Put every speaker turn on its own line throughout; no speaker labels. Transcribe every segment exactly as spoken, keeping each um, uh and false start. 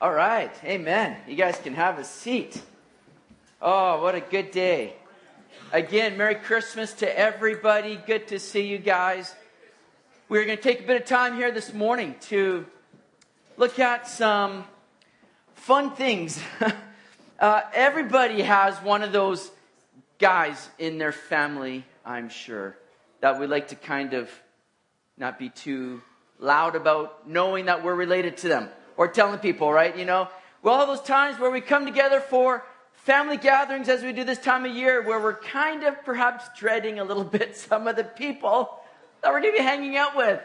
All right. Amen. You guys can have a seat. Oh, what a good day. Again, Merry Christmas to everybody. Good to see you guys. We're going to take a bit of time here this morning to look at some fun things. uh, everybody has one of those guys in their family, I'm sure, that we like to kind of not be too loud about knowing that we're related to them. Or telling people, right? You know, well, all those times where we come together for family gatherings as we do this time of year, where we're kind of perhaps dreading a little bit some of the people that we're going to be hanging out with.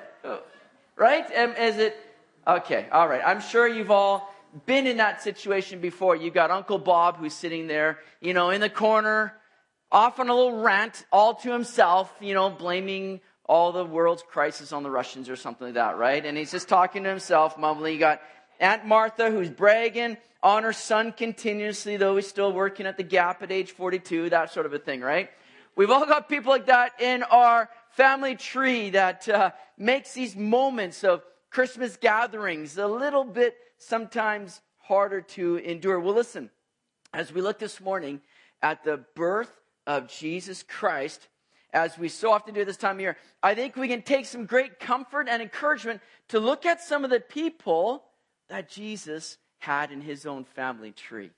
Right? Um, is it? Okay. All right. I'm sure you've all been in that situation before. You got Uncle Bob who's sitting there, you know, in the corner, off on a little rant all to himself, you know, blaming all the world's crisis on the Russians or something like that, right? And he's just talking to himself, mumbling. You got Aunt Martha, who's bragging on her son continuously, though he's still working at the Gap at age forty-two, that sort of a thing, right? We've all got people like that in our family tree that uh, makes these moments of Christmas gatherings a little bit sometimes harder to endure. Well, listen, as we look this morning at the birth of Jesus Christ, as we so often do this time of year, I think we can take some great comfort and encouragement to look at some of the people that Jesus had in his own family tree.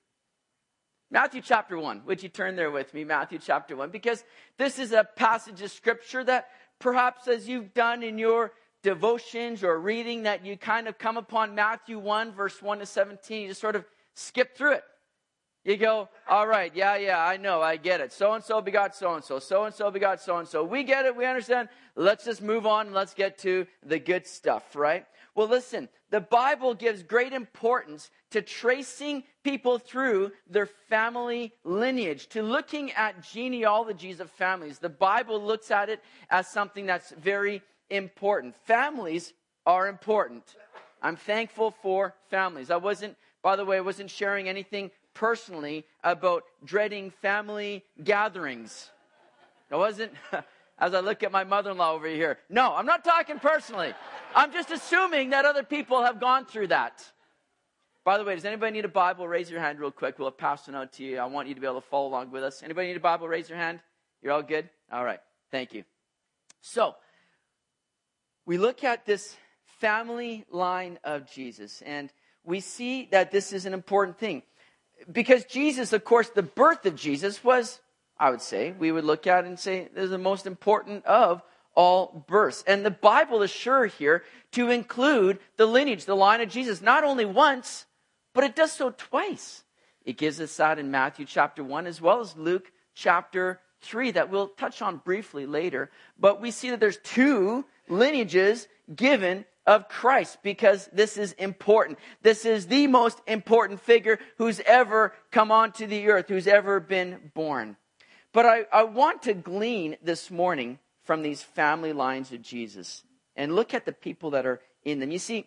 Matthew chapter one. Would you turn there with me? Matthew chapter one. Because this is a passage of scripture that perhaps as you've done in your devotions or reading that you kind of come upon Matthew one, verse one to seventeen. You just sort of skip through it. You go, all right, yeah, yeah, I know, I get it. So-and-so begot so-and-so. So-and-so begot so-and-so. We get it, we understand. Let's just move on and let's get to the good stuff, right? Well, listen, the Bible gives great importance to tracing people through their family lineage, to looking at genealogies of families. The Bible looks at it as something that's very important. Families are important. I'm thankful for families. I wasn't, by the way, I wasn't sharing anything personally about dreading family gatherings. I wasn't, as I look at my mother-in-law over here. No, I'm not talking personally. I'm just assuming that other people have gone through that. By the way, does anybody need a Bible? Raise your hand real quick. We'll pass it out to you. I want you to be able to follow along with us. Anybody need a Bible? Raise your hand. You're all good? All right. Thank you. So, we look at this family line of Jesus, and we see that this is an important thing. Because Jesus, of course, the birth of Jesus was, I would say, we would look at it and say, this is the most important of all births. And the Bible is sure here to include the lineage, the line of Jesus, not only once, but it does so twice. It gives us that in Matthew chapter one, as well as Luke chapter three, that we'll touch on briefly later. But we see that there's two lineages given of Christ, because this is important. This is the most important figure who's ever come onto the earth, who's ever been born. But I, I want to glean this morning from these family lines of Jesus and look at the people that are in them. You see,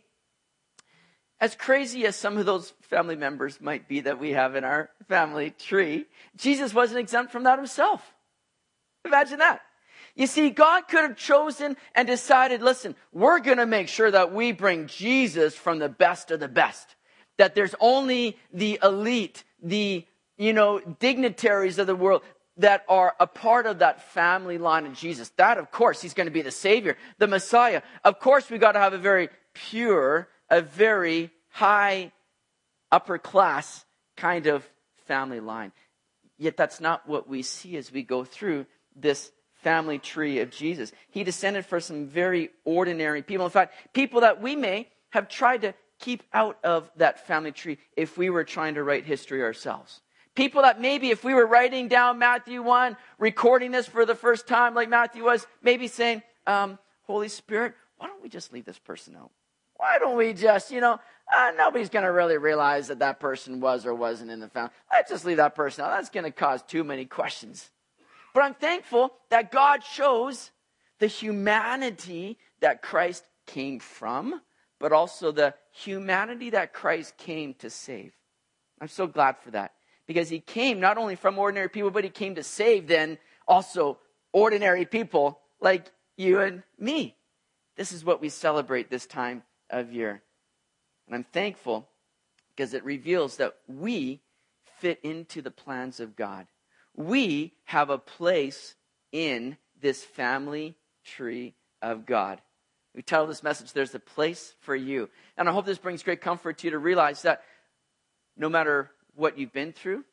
as crazy as some of those family members might be that we have in our family tree, Jesus wasn't exempt from that himself. Imagine that. You see, God could have chosen and decided, listen, we're going to make sure that we bring Jesus from the best of the best. That there's only the elite, the, you know, dignitaries of the world that are a part of that family line of Jesus. That, of course, he's going to be the Savior, the Messiah. Of course, we got to have a very pure, a very high, upper class kind of family line. Yet that's not what we see as we go through this family tree of Jesus. He descended from some very ordinary people. In fact, people that we may have tried to keep out of that family tree if we were trying to write history ourselves. People that maybe if we were writing down Matthew one, recording this for the first time like Matthew was, maybe saying, um, Holy Spirit, why don't we just leave this person out? Why don't we just, you know, uh, nobody's going to really realize that that person was or wasn't in the family. Let's just leave that person out. That's going to cause too many questions. But I'm thankful that God shows the humanity that Christ came from, but also the humanity that Christ came to save. I'm so glad for that. Because he came not only from ordinary people, but he came to save then also ordinary people like you and me. This is what we celebrate this time of year. And I'm thankful because it reveals that we fit into the plans of God. We have a place in this family tree of God. We title this message, There's a Place for You. And I hope this brings great comfort to you to realize that no matter what you've been through,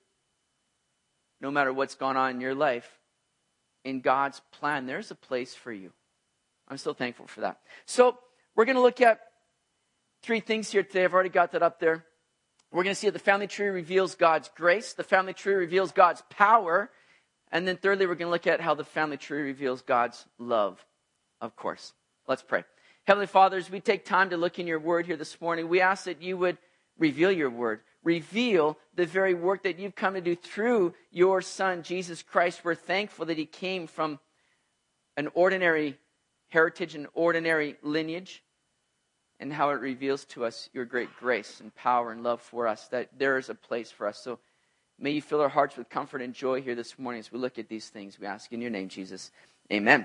no matter what's gone on in your life, in God's plan, there's a place for you. I'm so thankful for that. So we're going to look at three things here today. I've already got that up there. We're going to see that the family tree reveals God's grace. The family tree reveals God's power. And then thirdly, we're going to look at how the family tree reveals God's love, of course. Let's pray. Heavenly Father, as we take time to look in your word here this morning, we ask that you would reveal your word. Reveal the very work that you've come to do through your Son, Jesus Christ. We're thankful that he came from an ordinary heritage, an ordinary lineage, and how it reveals to us your great grace and power and love for us, that there is a place for us. So may you fill our hearts with comfort and joy here this morning as we look at these things. We ask in your name, Jesus. Amen.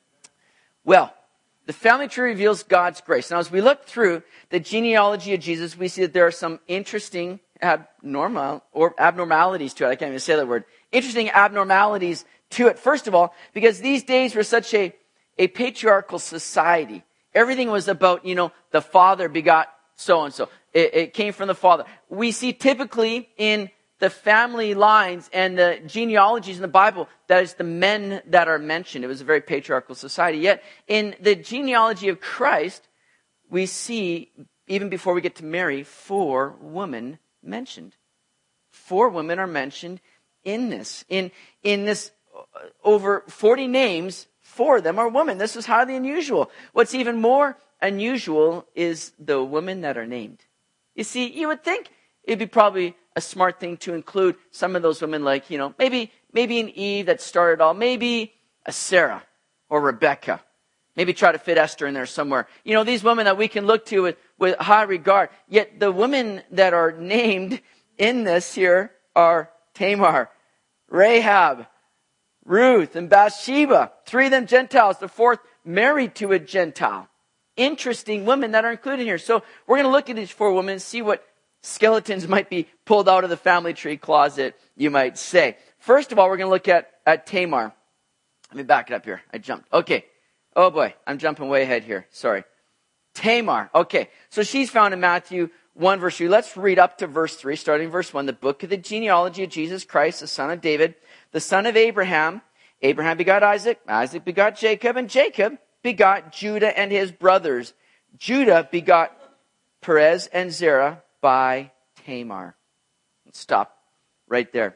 Well, the family tree reveals God's grace. Now, as we look through the genealogy of Jesus, we see that there are some interesting abnormal or abnormalities to it. I can't even say that word. Interesting abnormalities to it. First of all, because these days were such a, a patriarchal society. Everything was about, you know, the father begot so-and-so. It, it came from the father. We see typically in the family lines and the genealogies in the Bible, that is the men that are mentioned. It was a very patriarchal society. Yet, in the genealogy of Christ, we see, even before we get to Mary, four women mentioned. Four women are mentioned in this. In, in this, over forty names, four of them are women. This is highly unusual. What's even more unusual is the women that are named. You see, you would think it'd be probably a smart thing to include some of those women, like, you know, maybe maybe an Eve that started all, maybe a Sarah or Rebecca. Maybe try to fit Esther in there somewhere. You know, these women that we can look to with, with high regard. Yet the women that are named in this here are Tamar, Rahab, Ruth, and Bathsheba. Three of them Gentiles. The fourth married to a Gentile. Interesting women that are included here. So we're going to look at these four women and see what skeletons might be pulled out of the family tree closet, you might say. First of all, we're going to look at, at Tamar. Let me back it up here. I jumped. Okay. Oh boy, I'm jumping way ahead here. Sorry. Tamar. Okay. So she's found in Matthew one verse three. Let's read up to verse three, starting verse one. The book of the genealogy of Jesus Christ, the son of David, the son of Abraham. Abraham begot Isaac. Isaac begot Jacob. And Jacob begot Judah and his brothers. Judah begot Perez and Zerah by Tamar. Let's stop right there.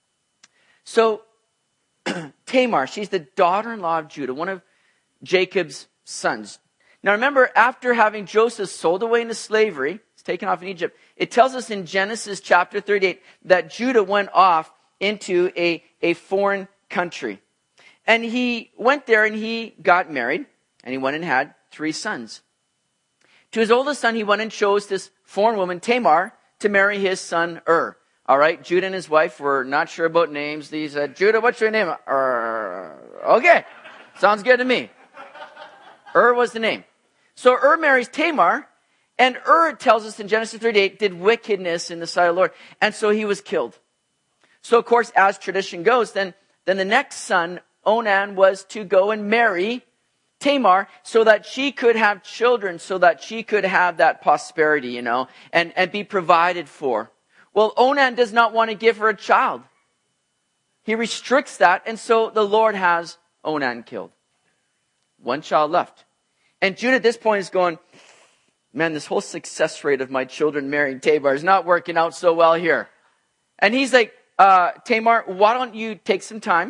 So, Tamar, she's the daughter-in-law of Judah, one of Jacob's sons. Now remember, after having Joseph sold away into slavery, he's taken off in Egypt, it tells us in Genesis chapter thirty-eight that Judah went off into a, a foreign country. And he went there and he got married, and he went and had three sons. To his oldest son, he went and chose this foreign woman, Tamar, to marry his son, Ur. All right, Judah and his wife were not sure about names. He said, Judah, what's your name? Ur. Okay, sounds good to me. Ur was the name. So Ur marries Tamar, and Ur, tells us in Genesis thirty-eight, did wickedness in the sight of the Lord. And so he was killed. So of course, as tradition goes, then, then the next son, Onan, was to go and marry Tamar, so that she could have children, so that she could have that prosperity, you know, and, and be provided for. Well, Onan does not want to give her a child. He restricts that, and so the Lord has Onan killed. One child left. And Judah at this point is going, man, this whole success rate of my children marrying Tamar is not working out so well here. And he's like, uh, Tamar, why don't you take some time,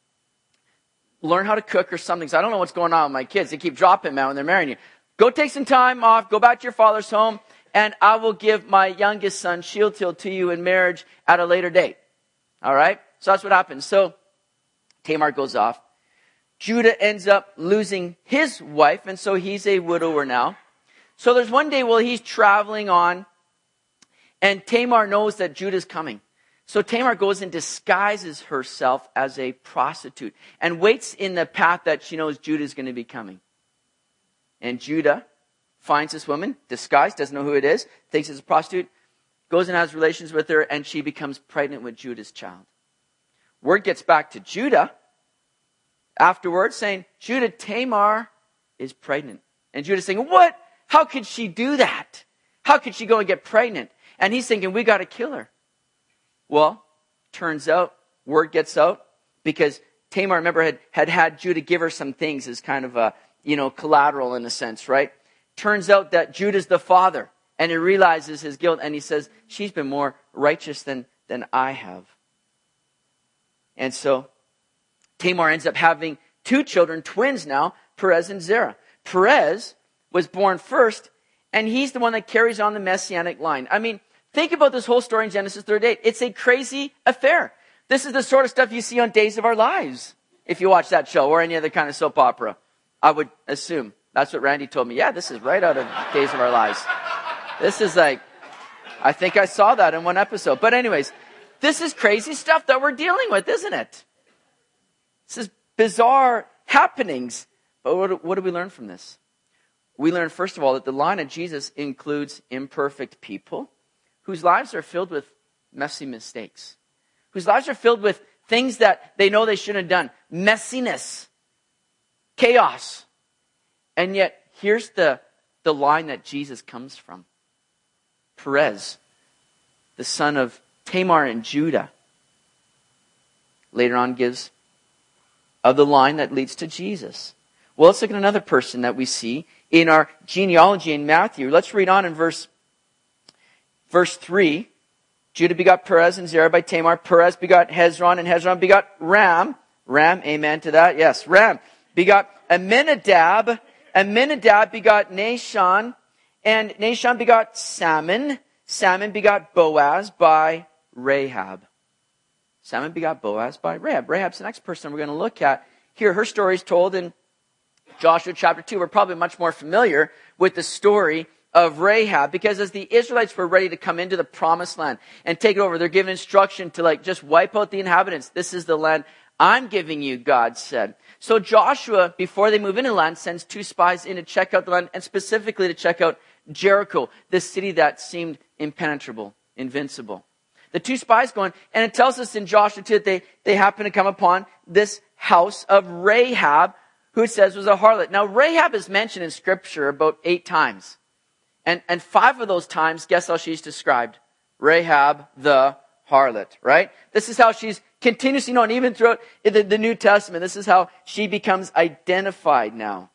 learn how to cook or something. So I don't know what's going on with my kids. They keep dropping, man, when they're marrying you. Go take some time off. Go back to your father's home. And I will give my youngest son, Shealtiel, to you in marriage at a later date. All right? So that's what happens. So Tamar goes off. Judah ends up losing his wife. And so he's a widower now. So there's one day while he's traveling on. And Tamar knows that Judah's coming. So Tamar goes and disguises herself as a prostitute and waits in the path that she knows Judah is going to be coming. And Judah finds this woman, disguised, doesn't know who it is, thinks it's a prostitute, goes and has relations with her, and she becomes pregnant with Judah's child. Word gets back to Judah afterwards saying, Judah, Tamar is pregnant. And Judah's saying, what? How could she do that? How could she go and get pregnant? And he's thinking, we got to kill her. Well, turns out, word gets out, because Tamar, remember, had, had had Judah give her some things as kind of a, you know, collateral in a sense, right? Turns out that Judah's the father, and he realizes his guilt, and he says, she's been more righteous than, than I have. And so, Tamar ends up having two children, twins now, Perez and Zerah. Perez was born first, and he's the one that carries on the Messianic line. I mean, think about this whole story in Genesis thirty-eight. It's a crazy affair. This is the sort of stuff you see on Days of Our Lives, if you watch that show, or any other kind of soap opera. I would assume. That's what Randy told me. Yeah, this is right out of Days of Our Lives. This is like, I think I saw that in one episode. But anyways, this is crazy stuff that we're dealing with, isn't it? This is bizarre happenings. But what, what do we learn from this? We learn, first of all, that the line of Jesus includes imperfect people whose lives are filled with messy mistakes, whose lives are filled with things that they know they shouldn't have done, messiness, chaos. And yet, here's the, the line that Jesus comes from. Perez, the son of Tamar and Judah, later on gives of the line that leads to Jesus. Well, let's look at another person that we see in our genealogy in Matthew. Let's read on in verse, verse three. Judah begot Perez and Zerah by Tamar. Perez begot Hezron, and Hezron begot Ram. Ram, amen to that. Yes, Ram begot Amminadab. Amminadab begot Nahshon, and Nahshon begot Salmon. Salmon begot Boaz by Rahab. Salmon begot Boaz by Rahab. Rahab's the next person we're going to look at here. Her story is told in Joshua chapter two. We're probably much more familiar with the story of Rahab, because as the Israelites were ready to come into the promised land and take it over, they're given instruction to like just wipe out the inhabitants. This is the land I'm giving you, God said. So Joshua, before they move into the land, sends two spies in to check out the land, and specifically to check out Jericho, this city that seemed impenetrable, invincible. The two spies go in, and it tells us in Joshua two that they, they happen to come upon this house of Rahab, who it says was a harlot. Now, Rahab is mentioned in Scripture about eight times. And, and five of those times, guess how she's described? Rahab the harlot, right? This is how she's continuously known, even throughout the, the New Testament. This is how she becomes identified now.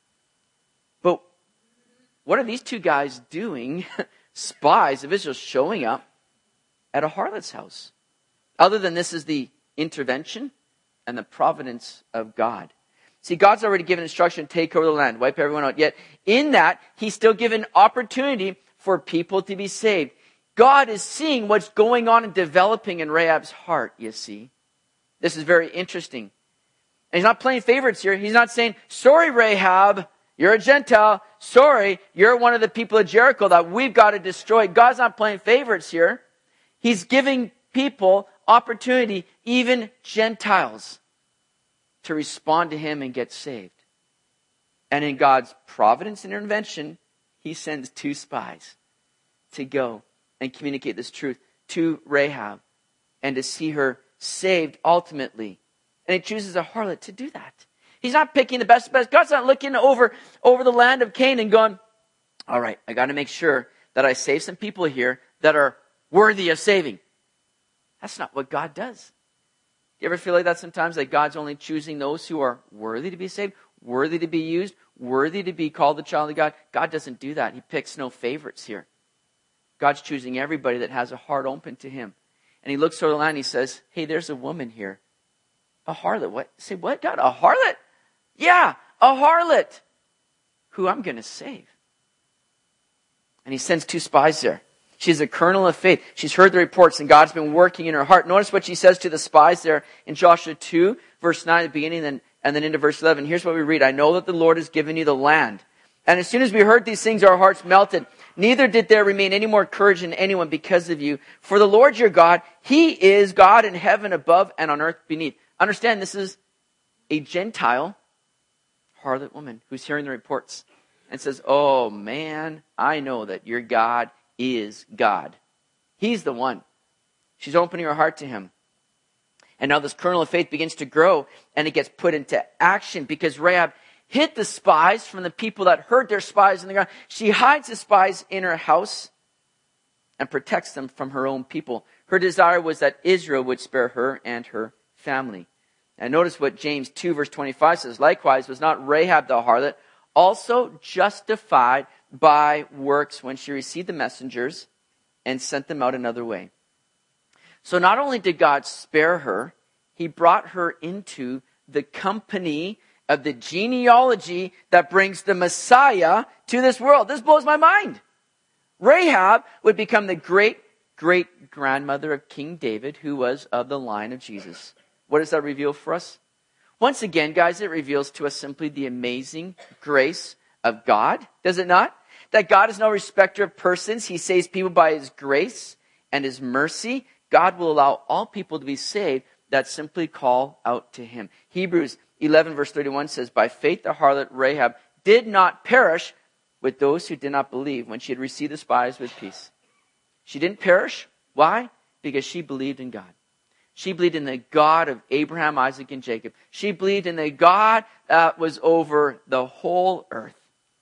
But what are these two guys doing, spies of Israel, showing up at a harlot's house? Other than this is the intervention and the providence of God. See, God's already given instruction to take over the land, wipe everyone out. Yet in that, He's still given opportunity for people to be saved. God is seeing what's going on and developing in Rahab's heart, you see. This is very interesting. And He's not playing favorites here. He's not saying, sorry, Rahab, you're a Gentile. Sorry, you're one of the people of Jericho that we've got to destroy. God's not playing favorites here. He's giving people opportunity, even Gentiles, to respond to Him and get saved. And in God's providence and intervention, He sends two spies to go and communicate this truth to Rahab and to see her saved ultimately. And He chooses a harlot to do that. He's not picking the best of the best. God's not looking over, over the land of Canaan going, all right, I got to make sure that I save some people here that are worthy of saving. That's not what God does. You ever feel like that sometimes? Like God's only choosing those who are worthy to be saved, worthy to be used, worthy to be called the child of God? God doesn't do that. He picks no favorites here. God's choosing everybody that has a heart open to Him. And He looks over the land and He says, hey, there's a woman here. A harlot. What? Say, what, God? A harlot? Yeah, a harlot who I'm going to save. And He sends two spies there. She's a kernel of faith. She's heard the reports and God's been working in her heart. Notice what she says to the spies there in Joshua two, verse nine at the beginning, and then, and then into verse eleven. Here's what we read. I know that the Lord has given you the land. And as soon as we heard these things, our hearts melted. Neither did there remain any more courage in anyone because of you. For the Lord your God, He is God in heaven above and on earth beneath. Understand, this is a Gentile harlot woman who's hearing the reports and says, oh man, I know that your God is God. He's the one. She's opening her heart to him. And now this kernel of faith begins to grow, and it gets put into action because Rahab hid the spies from the people that heard their spies in the ground. She hides the spies in her house and protects them from her own people. Her desire was that Israel would spare her and her family. And notice what James two verse twenty-five says. Likewise, was not Rahab the harlot also justified by works when she received the messengers and sent them out another way? So not only did God spare her, he brought her into the company of the genealogy that brings the Messiah to this world. This blows my mind. Rahab would become the great, great grandmother of King David, who was of the line of Jesus. What does that reveal for us? Once again, guys, it reveals to us simply the amazing grace of God. Does it not? That God is no respecter of persons. He saves people by his grace and his mercy. God will allow all people to be saved that simply call out to him. Hebrews eleven verse thirty-one says, by faith the harlot Rahab did not perish with those who did not believe when she had received the spies with peace. She didn't perish. Why? Because she believed in God. She believed in the God of Abraham, Isaac, and Jacob. She believed in the God that was over the whole earth.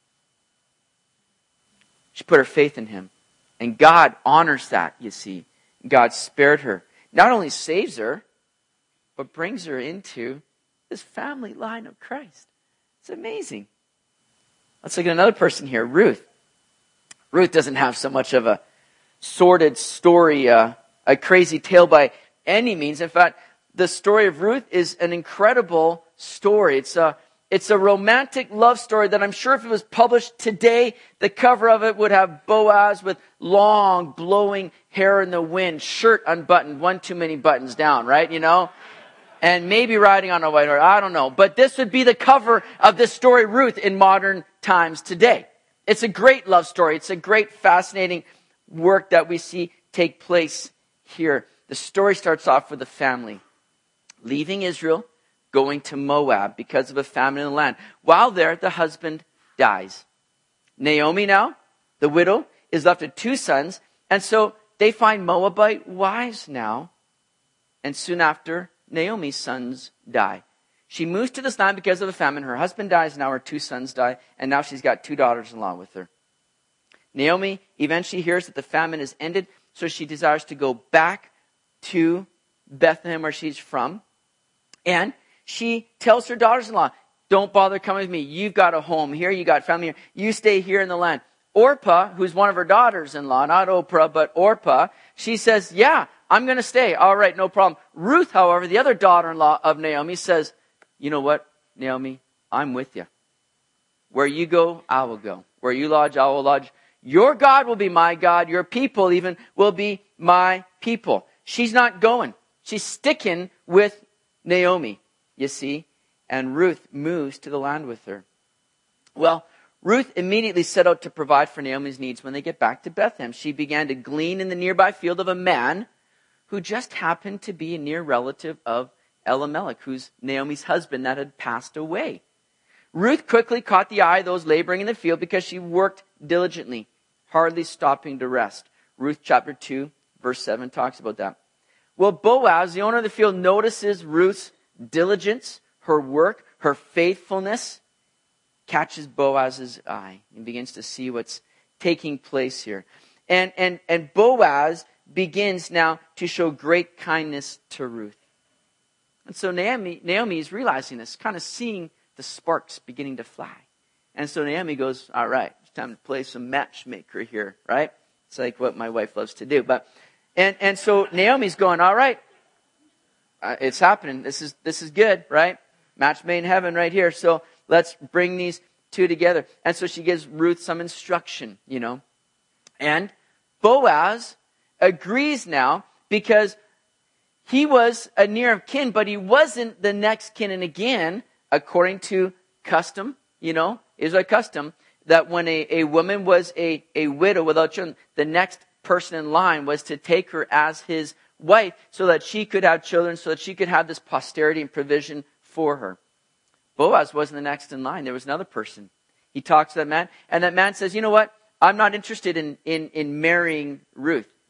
She put her faith in him. And God honors that, you see. God spared her. Not only saves her, but brings her into this family line of Christ. It's amazing. Let's look at another person here, Ruth. Ruth doesn't have so much of a sordid story, uh, a crazy tale by any means. In fact, the story of Ruth is an incredible story. It's a It's a romantic love story that I'm sure if it was published today, the cover of it would have Boaz with long, blowing hair in the wind, shirt unbuttoned, one too many buttons down, right? You know? And maybe riding on a white horse. I don't know. But this would be the cover of this story, Ruth, in modern times today. It's a great love story. It's a great, fascinating work that we see take place here. The story starts off with a family leaving Israel, going to Moab because of a famine in the land. While there, the husband dies. Naomi now, the widow, is left with two sons. And so they find Moabite wives now. And soon after, Naomi's sons die. She moves to this land because of a famine. Her husband dies, now her two sons die. And now she's got two daughters-in-law with her. Naomi eventually hears that the famine is ended. So she desires to go back to Bethlehem where she's from. And she tells her daughters-in-law, don't bother coming with me. You've got a home here. You got family here. You stay here in the land. Orpah, who's one of her daughters-in-law, not Oprah, but Orpah, she says, yeah, I'm going to stay. All right, no problem. Ruth, however, the other daughter-in-law of Naomi, says, you know what, Naomi, I'm with you. Where you go, I will go. Where you lodge, I will lodge. Your God will be my God. Your people even will be my people. She's not going. She's sticking with Naomi. You see, and Ruth moves to the land with her. Well, Ruth immediately set out to provide for Naomi's needs when they get back to Bethlehem. She began to glean in the nearby field of a man who just happened to be a near relative of Elimelech, who's Naomi's husband that had passed away. Ruth quickly caught the eye of those laboring in the field because she worked diligently, hardly stopping to rest. Ruth chapter two, verse seven talks about that. Well, Boaz, the owner of the field, notices Ruth's diligence, her work, her faithfulness, catches Boaz's eye and begins to see what's taking place here. And, and, and Boaz begins now to show great kindness to Ruth. And so Naomi, Naomi is realizing this, kind of seeing the sparks beginning to fly. And so Naomi goes, all right, it's time to play some matchmaker here, right? It's like what my wife loves to do. But and, and so Naomi's going, all right, Uh, it's happening. This is this is good, right? Match made in heaven right here. So let's bring these two together. And so she gives Ruth some instruction, you know. And Boaz agrees now because he was a near of kin, but he wasn't the next kin. And again, according to custom, you know, Israelite custom, that when a, a woman was a, a widow without children, the next person in line was to take her as his wife so that she could have children, so that she could have this posterity and provision for her. Boaz wasn't the next in line. There was another person. He talks to that man, and that man says, you know what? I'm not interested in, in, in marrying Ruth.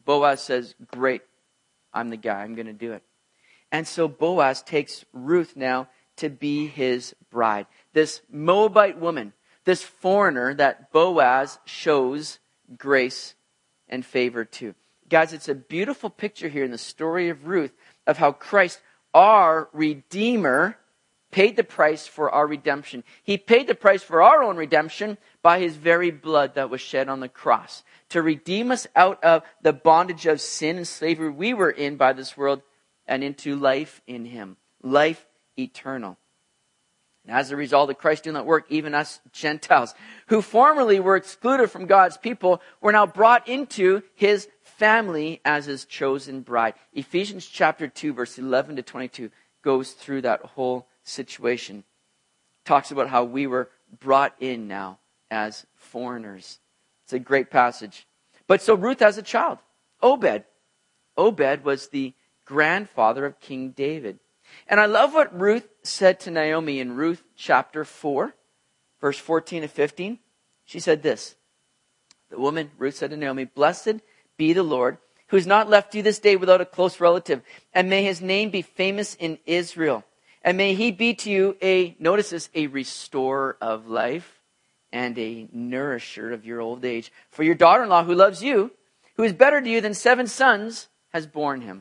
Boaz says, great, I'm the guy, I'm going to do it. And so Boaz takes Ruth now to be his bride. This Moabite woman, this foreigner that Boaz shows grace and favor to. Guys, it's a beautiful picture here in the story of Ruth of how Christ, our Redeemer, paid the price for our redemption. He paid the price for our own redemption by his very blood that was shed on the cross to redeem us out of the bondage of sin and slavery we were in by this world and into life in him, life eternal. And as a result of Christ doing that work, even us Gentiles, who formerly were excluded from God's people, were now brought into his family as his chosen bride. Ephesians chapter two, verse eleven to twenty-two goes through that whole situation. Talks about how we were brought in now as foreigners. It's a great passage. But so Ruth has a child, Obed. Obed was the grandfather of King David. And I love what Ruth said to Naomi in Ruth chapter four, verse fourteen to fifteen. She said this. The woman, Ruth, said to Naomi, "Blessed be the Lord, who has not left you this day without a close relative, and may his name be famous in Israel. And may he be to you a," notice this, "a restorer of life and a nourisher of your old age. For your daughter-in-law who loves you, who is better to you than seven sons, has borne him."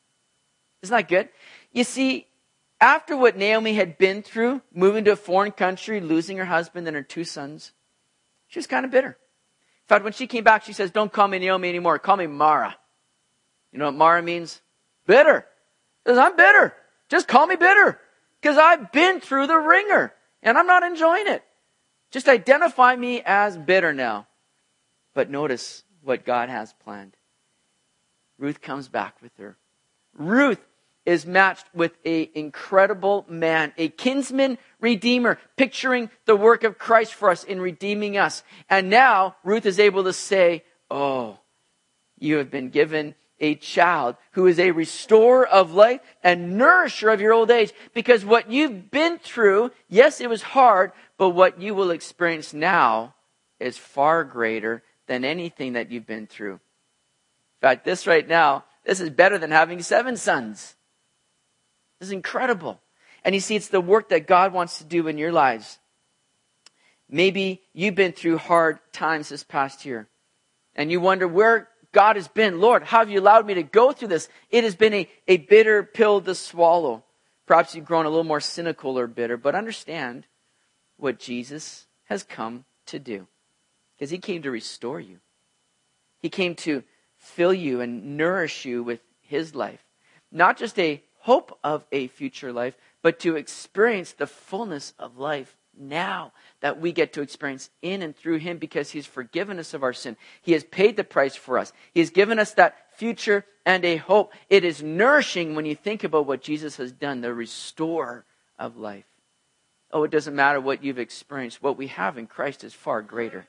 Isn't that good? You see, after what Naomi had been through, moving to a foreign country, losing her husband and her two sons, she was kind of bitter. In fact, when she came back, she says, "Don't call me Naomi anymore. Call me Mara." You know what Mara means? Bitter. She says, "I'm bitter. Just call me bitter. Because I've been through the ringer. And I'm not enjoying it. Just identify me as bitter now." But notice what God has planned. Ruth comes back with her. Ruth is matched with an incredible man, a kinsman redeemer, picturing the work of Christ for us in redeeming us. And now Ruth is able to say, "Oh, you have been given a child who is a restorer of life and nourisher of your old age." Because what you've been through, yes, it was hard, but what you will experience now is far greater than anything that you've been through. In fact, this right now, this is better than having seven sons. This is incredible. And you see, it's the work that God wants to do in your lives. Maybe you've been through hard times this past year. And you wonder where God has been. "Lord, how have you allowed me to go through this?" It has been a, a bitter pill to swallow. Perhaps you've grown a little more cynical or bitter. But understand what Jesus has come to do. Because he came to restore you. He came to fill you and nourish you with his life. Not just a hope of a future life, but to experience the fullness of life now that we get to experience in and through him, because he's forgiven us of our sin. He has paid the price for us. He has given us that future and a hope. It is nourishing when you think about what Jesus has done, the restorer of life. Oh, it doesn't matter what you've experienced. What we have in Christ is far greater.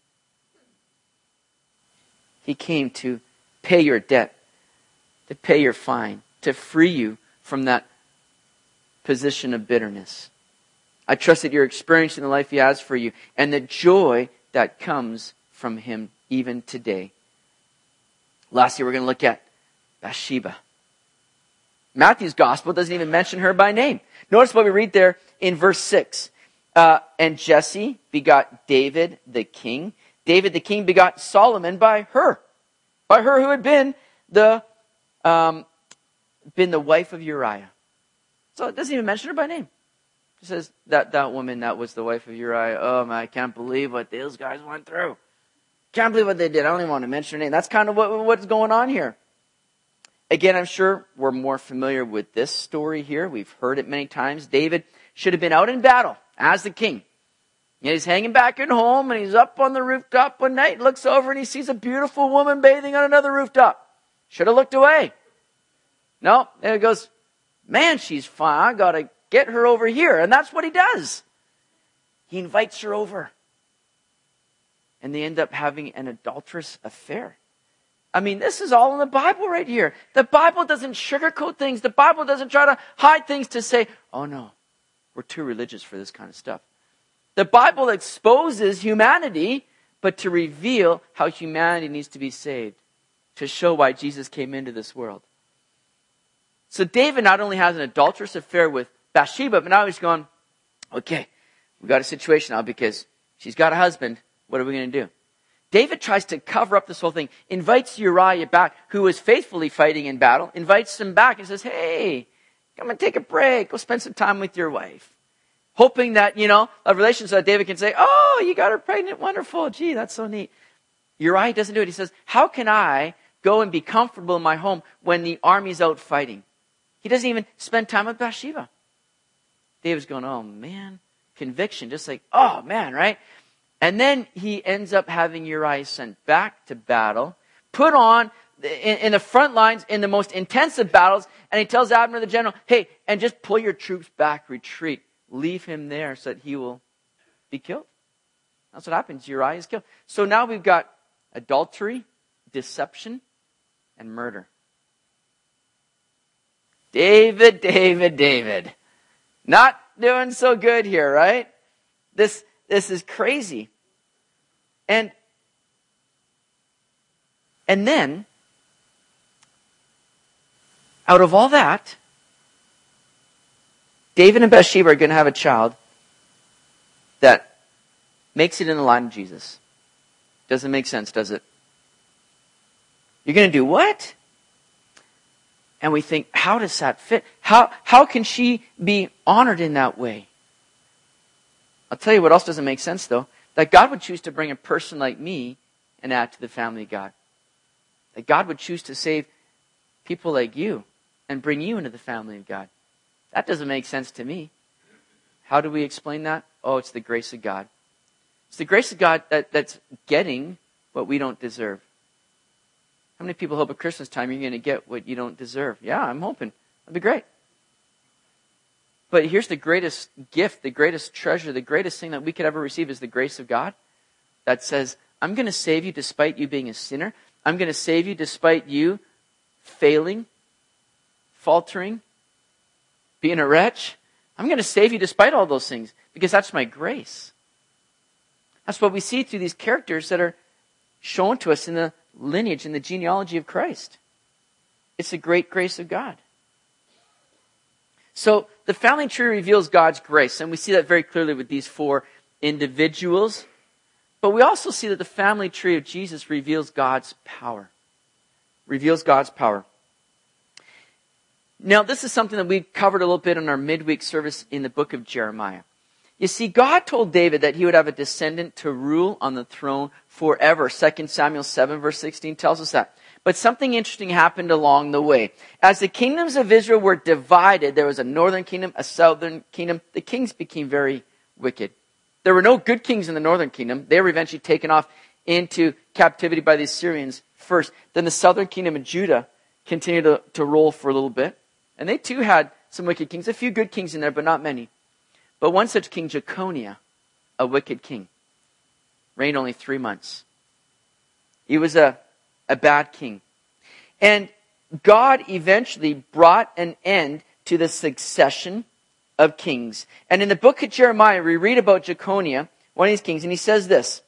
He came to pay your debt, to pay your fine, to free you from that position of bitterness. I trust that you're experiencing the life he has for you and the joy that comes from him even today. Lastly, we're going to look at Bathsheba. Matthew's gospel doesn't even mention her by name. Notice what we read there in verse six. Uh, and Jesse begot David the king. David the king begot Solomon by her. By her who had been the um, been the wife of Uriah. So it doesn't even mention her by name. It says that that woman that was the wife of Uriah. Oh man, I can't believe what those guys went through. Can't believe what they did. I don't even want to mention her name. That's kind of what, what's going on here. Again, I'm sure we're more familiar with this story here. We've heard it many times. David should have been out in battle as the king. And he's hanging back at home and he's up on the rooftop one night, looks over and he sees a beautiful woman bathing on another rooftop. Should have looked away. No, and he goes, "Man, she's fine. I got to get her over here." And that's what he does. He invites her over. And they end up having an adulterous affair. I mean, this is all in the Bible right here. The Bible doesn't sugarcoat things. The Bible doesn't try to hide things to say, "Oh no, we're too religious for this kind of stuff." The Bible exposes humanity, but to reveal how humanity needs to be saved. to show why Jesus came into this world. So David not only has an adulterous affair with Bathsheba, but now he's going, okay, we got a situation now because she's got a husband. What are we going to do? David tries to cover up this whole thing, invites Uriah back, who was faithfully fighting in battle, invites him back and says, hey, come and take a break. Go spend some time with your wife. Hoping that, you know, a relation so that David can say, oh, you got her pregnant. Wonderful. Gee, that's so neat. Uriah doesn't do it. He says, how can I go and be comfortable in my home when the army's out fighting? He doesn't even spend time with Bathsheba. David's going, oh man, conviction, just like, oh man, right? And then he ends up having Uriah sent back to battle, put on in, in the front lines in the most intensive battles, and he tells Abner the general, hey, and just pull your troops back, retreat. Leave him there so that he will be killed. That's what happens. Uriah is killed. So now we've got adultery, deception, and murder. David, David, David. Not doing so good here, right? This, this is crazy. And, and then, out of all that, David and Bathsheba are going to have a child that makes it in the line of Jesus. Doesn't make sense, does it? You're going to do what? And we think, how does that fit? How, how can she be honored in that way? I'll tell you what else doesn't make sense, though. That God would choose to bring a person like me and add to the family of God. That God would choose to save people like you and bring you into the family of God. That doesn't make sense to me. How do we explain that? Oh, it's the grace of God. It's the grace of God that, that's getting what we don't deserve. How many people hope at Christmas time you're going to get what you don't deserve? Yeah, I'm hoping. That'd be great. But here's the greatest gift, the greatest treasure, the greatest thing that we could ever receive is the grace of God that says, I'm going to save you despite you being a sinner. I'm going to save you despite you failing, faltering, being a wretch. I'm going to save you despite all those things because that's my grace. That's what we see through these characters that are shown to us in the lineage, in the genealogy of Christ. It's the great grace of God. So the family tree reveals God's grace, and we see that very clearly with these four individuals. But we also see that the family tree of Jesus reveals God's power. Reveals God's power. Now, this is something that we covered a little bit in our midweek service in the book of Jeremiah. You see, God told David that he would have a descendant to rule on the throne forever. Second Samuel seven verse sixteen tells us that. But something interesting happened along the way. As the kingdoms of Israel were divided, there was a northern kingdom, a southern kingdom. The kings became very wicked. There were no good kings in the northern kingdom. They were eventually taken off into captivity by the Assyrians first. Then the southern kingdom of Judah continued to, to rule for a little bit. And they too had some wicked kings. A few good kings in there, but not many. But one such king, Jeconiah, a wicked king, reigned only three months. He was a, a bad king. And God eventually brought an end to the succession of kings. And in the book of Jeremiah, we read about Jeconiah, one of these kings, and he says this.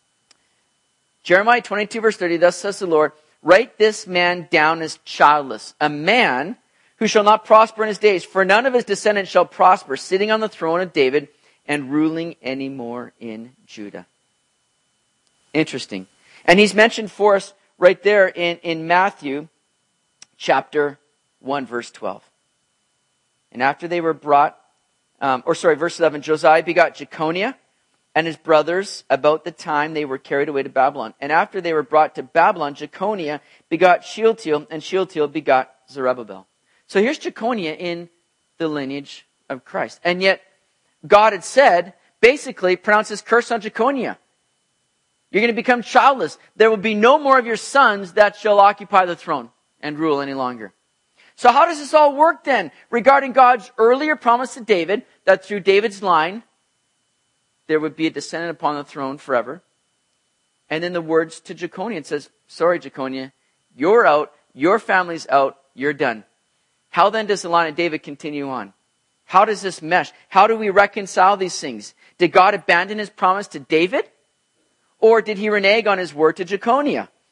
Jeremiah twenty-two verse thirty, thus says the Lord, write this man down as childless, a man who shall not prosper in his days, for none of his descendants shall prosper, sitting on the throne of David and ruling anymore in Judah. Interesting. And he's mentioned for us right there in, in Matthew chapter one, verse twelve. And after they were brought, um, or sorry, verse eleven, Josiah begot Jeconiah and his brothers about the time they were carried away to Babylon. And after they were brought to Babylon, Jeconiah begot Shealtiel, and Shealtiel begot Zerubbabel. So here's Jeconiah in the lineage of Christ. And yet, God had said, basically, pronounce this curse on Jeconiah. You're going to become childless. There will be no more of your sons that shall occupy the throne and rule any longer. So how does this all work then? Regarding God's earlier promise to David, that through David's line, there would be a descendant upon the throne forever. And then the words to Jeconiah, it says, sorry, Jeconiah, you're out, your family's out, you're done. How then does the line of David continue on? How does this mesh? How do we reconcile these things? Did God abandon his promise to David? Or did he renege on his word to Jeconiah?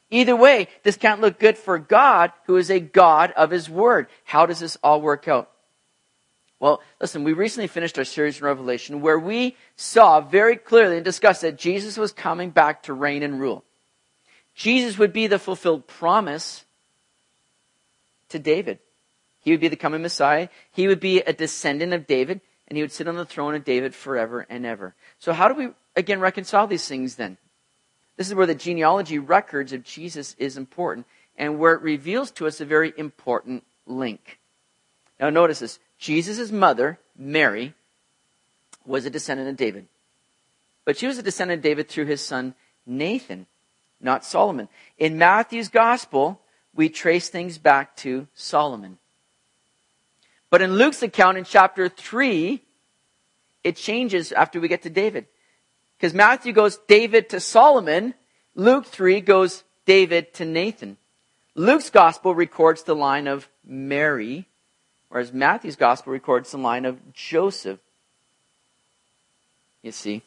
Either way, this can't look good for God, who is a God of his word. How does this all work out? Well, listen, we recently finished our series in Revelation where we saw very clearly and discussed that Jesus was coming back to reign and rule. Jesus would be the fulfilled promise to David. He would be the coming Messiah. He would be a descendant of David, and he would sit on the throne of David forever and ever. So how do we, again, reconcile these things then? This is where the genealogy records of Jesus is important, and where it reveals to us a very important link. Now notice this. Jesus' mother, Mary, was a descendant of David. But she was a descendant of David through his son Nathan, not Solomon. In Matthew's gospel, we trace things back to Solomon. But in Luke's account in chapter three, it changes after we get to David. Because Matthew goes David to Solomon. Luke three goes David to Nathan. Luke's gospel records the line of Mary, whereas Matthew's gospel records the line of Joseph. You see.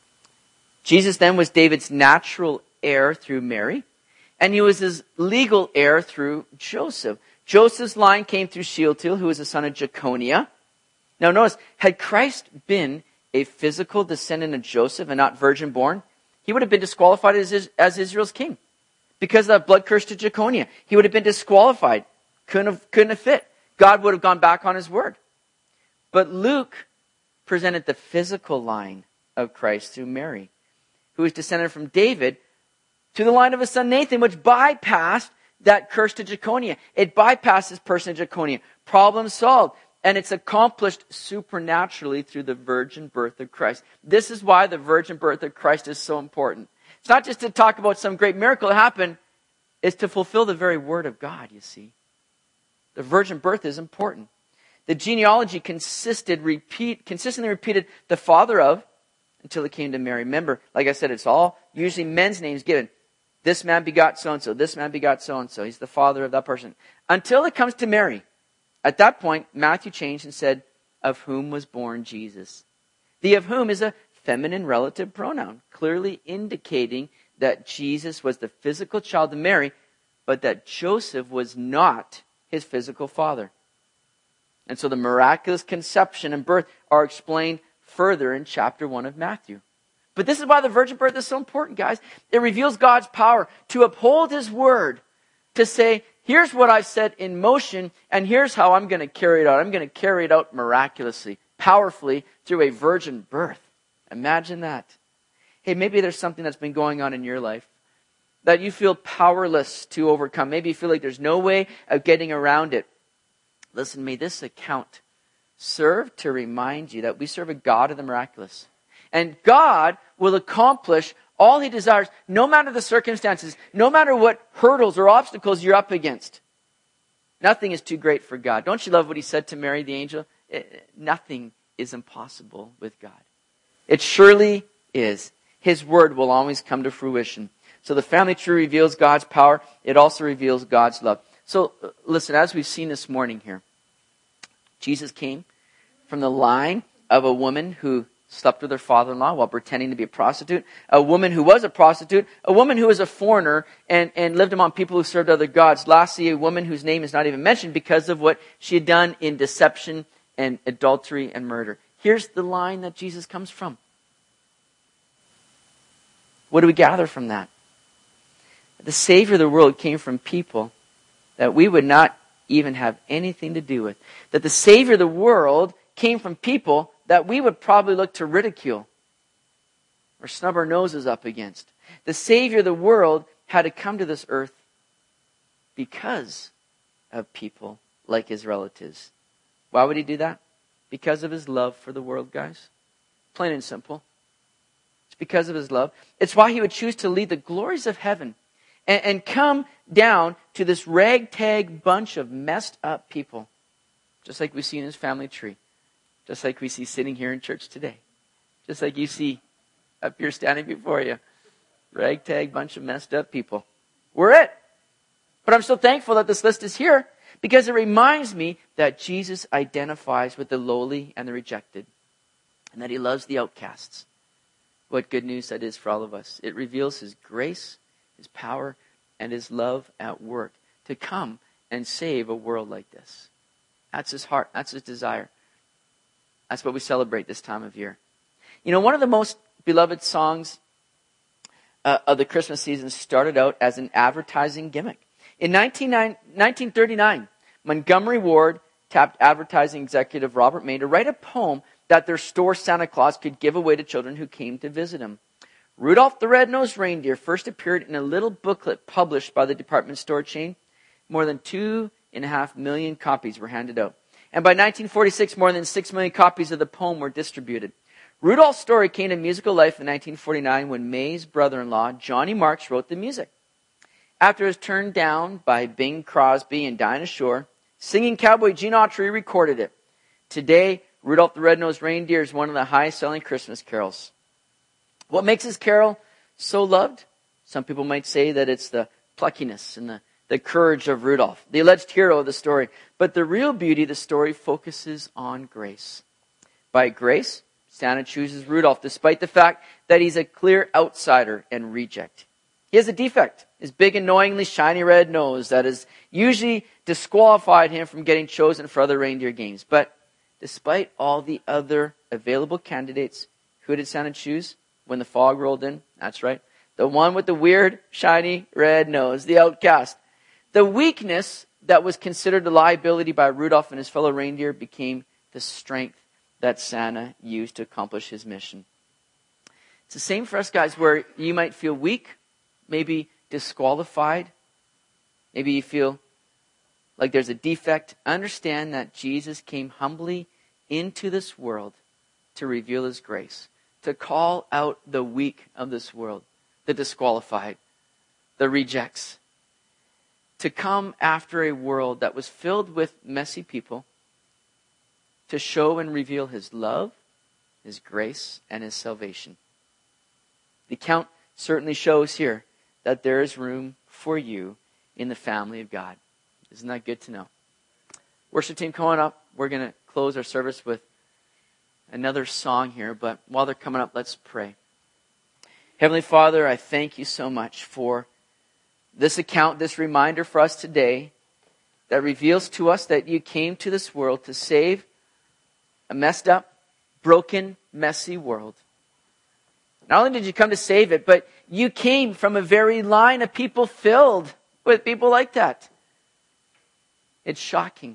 Jesus then was David's natural heir through Mary, and he was his legal heir through Joseph. Joseph's line came through Shealtiel, who was the son of Jeconiah. Now notice, had Christ been a physical descendant of Joseph and not virgin born, he would have been disqualified as, as Israel's king. Because of that blood curse to Jeconiah. He would have been disqualified. Couldn't have, couldn't have fit. God would have gone back on his word. But Luke presented the physical line of Christ through Mary, who was descended from David to the line of his son Nathan, which bypassed that curse to Jeconiah. It bypassed this person Jeconiah. Problem solved. And it's accomplished supernaturally through the virgin birth of Christ. This is why the virgin birth of Christ is so important. It's not just to talk about some great miracle that happened. It's to fulfill the very word of God, you see. The virgin birth is important. The genealogy consisted, repeat, consistently repeated the father of until it came to Mary. Remember, like I said, it's all usually men's names given. This man begot so-and-so. This man begot so-and-so. He's the father of that person. Until it comes to Mary. At that point, Matthew changed and said, of whom was born Jesus. The of whom is a feminine relative pronoun, clearly indicating that Jesus was the physical child of Mary, but that Joseph was not his physical father. And so the miraculous conception and birth are explained further in chapter one of Matthew. But this is why the virgin birth is so important, guys. It reveals God's power to uphold his word, to say, here's what I've set in motion, and here's how I'm going to carry it out. I'm going to carry it out miraculously, powerfully, through a virgin birth. Imagine that. Hey, maybe there's something that's been going on in your life that you feel powerless to overcome. Maybe you feel like there's no way of getting around it. Listen, may this account serve to remind you that we serve a God of the miraculous. And God will accomplish all he desires, no matter the circumstances, no matter what hurdles or obstacles you're up against. Nothing is too great for God. Don't you love what he said to Mary, the angel? It, nothing is impossible with God. It surely is. His word will always come to fruition. So the family tree reveals God's power. It also reveals God's love. So listen, as we've seen this morning here, Jesus came from the line of a woman who slept with her father-in-law while pretending to be a prostitute, a woman who was a prostitute, a woman who was a foreigner and, and lived among people who served other gods. Lastly, a woman whose name is not even mentioned because of what she had done in deception and adultery and murder. Here's the line that Jesus comes from. What do we gather from that? The Savior of the world came from people that we would not even have anything to do with. That the Savior of the world came from people that we would probably look to ridicule or snub our noses up against. The Savior of the world had to come to this earth because of people like his relatives. Why would he do that? Because of his love for the world, guys. Plain and simple. It's because of his love. It's why he would choose to lead the glories of heaven and, and come down to this ragtag bunch of messed up people, just like we see in his family tree. Just like we see sitting here in church today. Just like you see up here standing before you. Ragtag bunch of messed up people. We're it. But I'm so thankful that this list is here because it reminds me that Jesus identifies with the lowly and the rejected. And that he loves the outcasts. What good news that is for all of us. It reveals his grace, his power, and his love at work to come and save a world like this. That's his heart. That's his desire. That's what we celebrate this time of year. You know, one of the most beloved songs uh, of the Christmas season started out as an advertising gimmick. In nineteen thirty-nine, Montgomery Ward tapped advertising executive Robert May to write a poem that their store Santa Claus could give away to children who came to visit him. Rudolph the Red-Nosed Reindeer first appeared in a little booklet published by the department store chain. More than two and a half million copies were handed out. And by nineteen forty-six, more than six million copies of the poem were distributed. Rudolph's story came to musical life in nineteen forty-nine when May's brother-in-law, Johnny Marks, wrote the music. After it was turned down by Bing Crosby and Dinah Shore, singing cowboy Gene Autry recorded it. Today, Rudolph the Red-Nosed Reindeer is one of the highest-selling Christmas carols. What makes this carol so loved? Some people might say that it's the pluckiness and the, the courage of Rudolph, the alleged hero of the story. But the real beauty of the story focuses on grace. By grace, Santa chooses Rudolph despite the fact that he's a clear outsider and reject. He has a defect, his big, annoyingly shiny red nose that has usually disqualified him from getting chosen for other reindeer games. But despite all the other available candidates, who did Santa choose when the fog rolled in? That's right, the one with the weird, shiny red nose, the outcast. The weakness that was considered a liability by Rudolph and his fellow reindeer became the strength that Santa used to accomplish his mission. It's the same for us, guys, where you might feel weak, maybe disqualified. Maybe you feel like there's a defect. Understand that Jesus came humbly into this world to reveal his grace, to call out the weak of this world, the disqualified, the rejects, to come after a world that was filled with messy people, to show and reveal his love, his grace, and his salvation. The account certainly shows here that there is room for you in the family of God. Isn't that good to know? Worship team, come on up. We're going to close our service with another song here, but while they're coming up, let's pray. Heavenly Father, I thank you so much for this account, this reminder for us today that reveals to us that you came to this world to save a messed up, broken, messy world. Not only did you come to save it, but you came from a very line of people filled with people like that. It's shocking.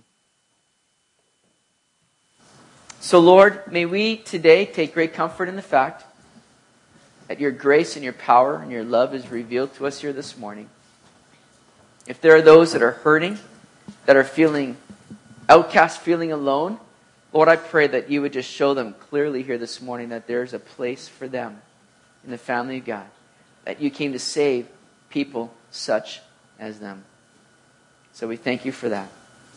So Lord, may we today take great comfort in the fact that your grace and your power and your love is revealed to us here this morning. If there are those that are hurting, that are feeling outcast, feeling alone, Lord, I pray that you would just show them clearly here this morning that there's a place for them in the family of God, that you came to save people such as them. So we thank you for that.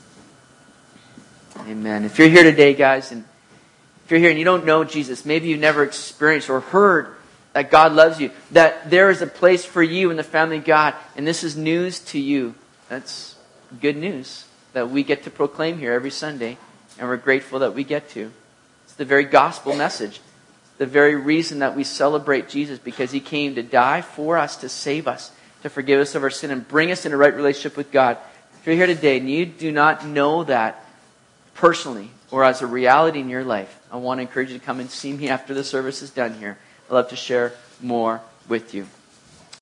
Amen. If you're here today, guys, and if you're here and you don't know Jesus, maybe you've never experienced or heard that God loves you, that there is a place for you in the family of God, and this is news to you. That's good news that we get to proclaim here every Sunday, and we're grateful that we get to. It's the very gospel message, the very reason that we celebrate Jesus, because he came to die for us, to save us, to forgive us of our sin, and bring us in a right relationship with God. If you're here today and you do not know that personally or as a reality in your life, I want to encourage you to come and see me after the service is done here. I'd love to share more with you.